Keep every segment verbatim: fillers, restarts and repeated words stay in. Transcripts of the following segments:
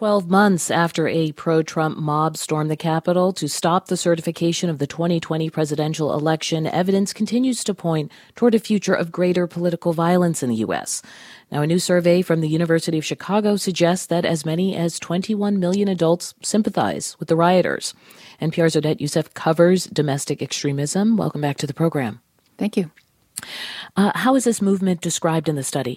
twelve months after a pro-Trump mob stormed the Capitol to stop the certification of the twenty twenty presidential election, evidence continues to point toward a future of greater political violence in the U S. Now, a new survey from the University of Chicago suggests that as many as twenty-one million adults sympathize with the rioters. N P R's Odette Yousef covers domestic extremism. Welcome back to the program. Thank you. Uh, how is this movement described in the study?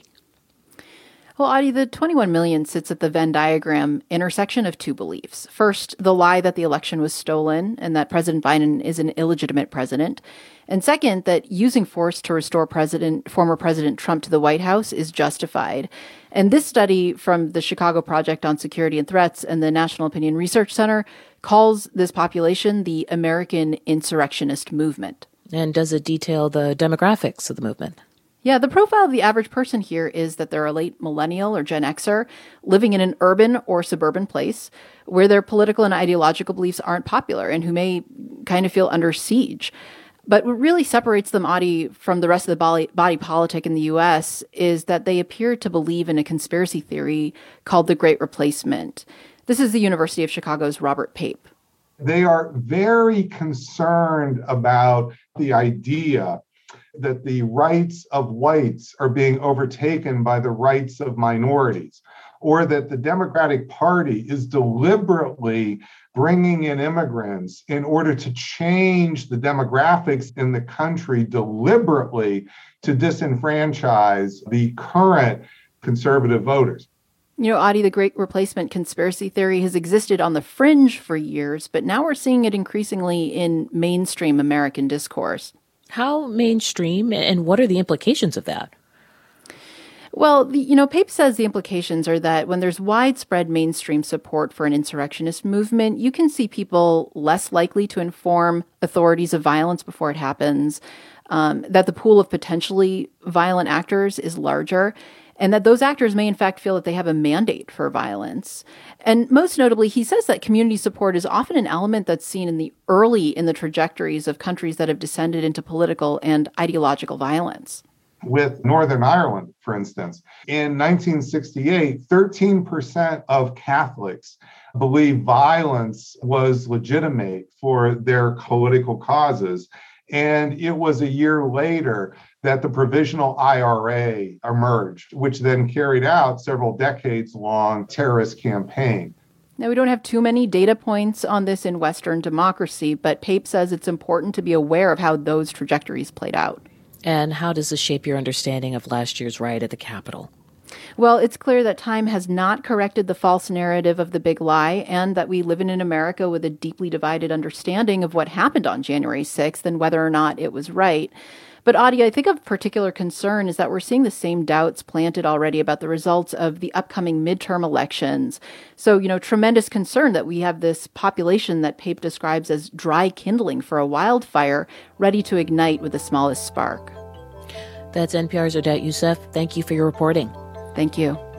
Well, Audie, the twenty-one million sits at the Venn diagram intersection of two beliefs. First, the lie that the election was stolen and that President Biden is an illegitimate president. And second, that using force to restore President, former President Trump to the White House is justified. And this study from the Chicago Project on Security and Threats and the National Opinion Research Center calls this population the American insurrectionist movement. And does it detail the demographics of the movement? Yeah, the profile of the average person here is that they're a late millennial or Gen Xer living in an urban or suburban place where their political and ideological beliefs aren't popular and who may kind of feel under siege. But what really separates them, Audie, from the rest of the body, body politic in the U S is that they appear to believe in a conspiracy theory called the Great Replacement. This is the University of Chicago's Robert Pape. They are very concerned about the idea that the rights of whites are being overtaken by the rights of minorities, or that the Democratic Party is deliberately bringing in immigrants in order to change the demographics in the country deliberately to disenfranchise the current conservative voters. You know, Audie, the Great Replacement conspiracy theory has existed on the fringe for years, but now we're seeing it increasingly in mainstream American discourse. How mainstream, and what are the implications of that? Well, the, you know, Pape says the implications are that when there's widespread mainstream support for an insurrectionist movement, you can see people less likely to inform authorities of violence before it happens, um, that the pool of potentially violent actors is larger, and that those actors may in fact feel that they have a mandate for violence. And most notably, he says that community support is often an element that's seen in the early in the trajectories of countries that have descended into political and ideological violence. With Northern Ireland, for instance, in nineteen sixty-eight, thirteen percent of Catholics believed violence was legitimate for their political causes. And it was a year later that the provisional I R A emerged, which then carried out several decades-long terrorist campaign. Now, we don't have too many data points on this in Western democracy, but Pape says it's important to be aware of how those trajectories played out. And how does this shape your understanding of last year's riot at the Capitol? Well, it's clear that time has not corrected the false narrative of the big lie, and that we live in an America with a deeply divided understanding of what happened on January sixth and whether or not it was right. But Audie, I think of particular concern is that we're seeing the same doubts planted already about the results of the upcoming midterm elections. So, you know, tremendous concern that we have this population that Pape describes as dry kindling for a wildfire, ready to ignite with the smallest spark. That's N P R's Odette Yousef. Thank you for your reporting. Thank you.